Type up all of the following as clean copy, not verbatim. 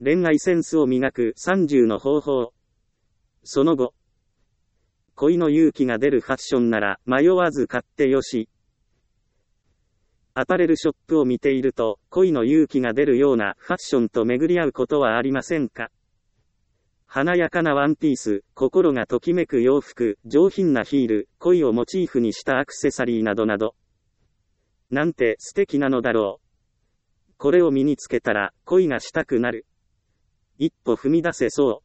恋愛センスを磨く30の方法。その後、恋の勇気が出るファッションなら迷わず買ってよし。アパレルショップを見ていると、恋の勇気が出るようなファッションと巡り合うことはありませんか？華やかなワンピース、心がときめく洋服、上品なヒール、恋をモチーフにしたアクセサリーなどなど。なんて素敵なのだろう。これを身につけたら、恋がしたくなる。一歩踏み出せそう。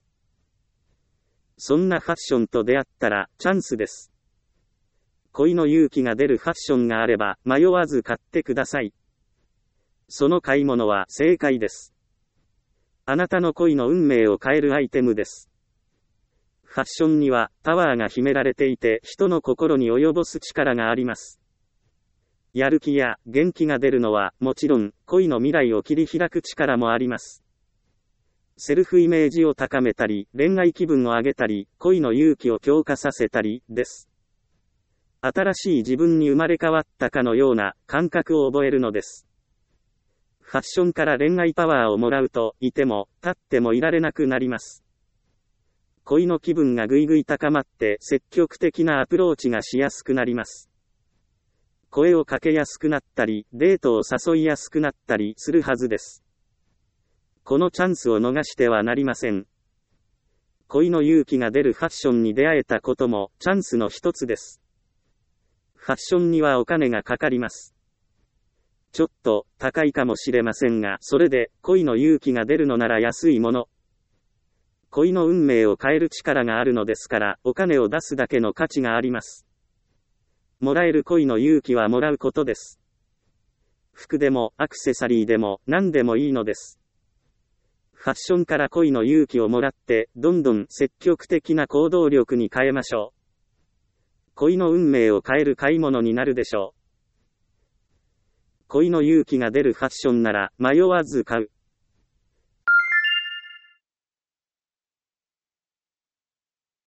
そんなファッションと出会ったら、チャンスです。恋の勇気が出るファッションがあれば、迷わず買ってください。その買い物は正解です。あなたの恋の運命を変えるアイテムです。ファッションにはパワーが秘められていて、人の心に及ぼす力があります。やる気や元気が出るのはもちろん、恋の未来を切り開く力もあります。セルフイメージを高めたり、恋愛気分を上げたり、恋の勇気を強化させたりです。新しい自分に生まれ変わったかのような感覚を覚えるのです。ファッションから恋愛パワーをもらうと、いても立ってもいられなくなります。恋の気分がぐいぐい高まって積極的なアプローチがしやすくなります。声をかけやすくなったり、デートを誘いやすくなったりするはずです。このチャンスを逃してはなりません。恋の勇気が出るファッションに出会えたこともチャンスの一つです。ファッションにはお金がかかります。ちょっと高いかもしれませんが、それで恋の勇気が出るのなら安いもの。恋の運命を変える力があるのですから、お金を出すだけの価値があります。もらえる恋の勇気はもらうことです。服でもアクセサリーでも何でもいいのです。ファッションから恋の勇気をもらって、どんどん積極的な行動力に変えましょう。恋の運命を変える買い物になるでしょう。恋の勇気が出るファッションなら迷わず買う。